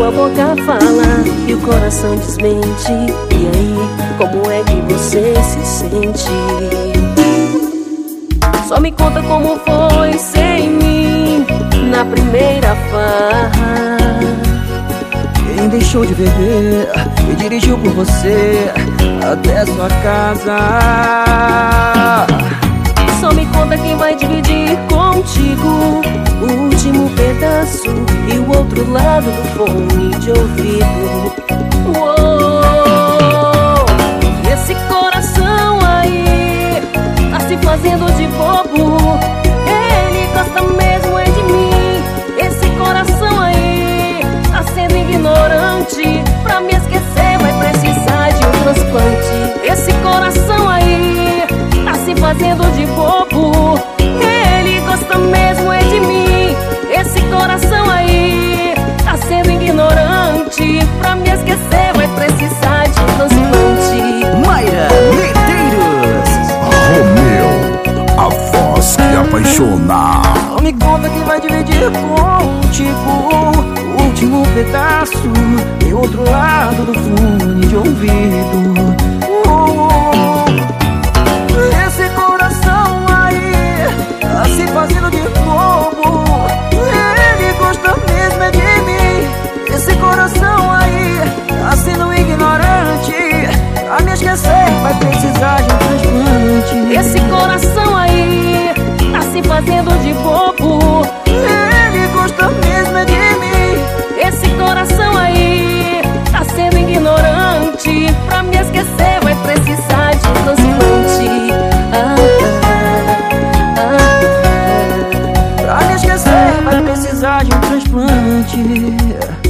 Sua boca fala e o coração desmente. E aí, como é que você se sente? Só me conta como foi sem mim na primeira farra. Quem deixou de beber e dirigiu por você até sua casa. Só me conta quem vai dividir contigo o último pedaço e o outro lado do fone de ouvido. Uou, esse coração aí tá se fazendo de bobo. Ele gosta mesmo é de mim. Esse coração aí tá sendo ignorante. Pra me esquecer vai precisar de um transplante. Esse coração aí tá se fazendo de bobo. Ele gosta mesmo é de mim. Esse coração aí tá sendo ignorante. Pra me esquecer vai precisar de um transplante. Mayra Medeiros, Romeu, a voz que apaixona. só me conta quem vai dividir contigo o último pedaço e outro lado do fone de ouvido. Esse coração aí tá se fazendo de bobo. Ele gosta mesmo é de mim. Esse coração aí tá sendo ignorante. Pra me esquecer vai precisar de um transplante. Esse coração aí tá se fazendo de bobo. Ele gosta mesmo é de mim. Esse coração aí tá sendo ignorante. Pra me esquecer vai precisar de um transplante. Pra me esquecer vai precisar de um transplante.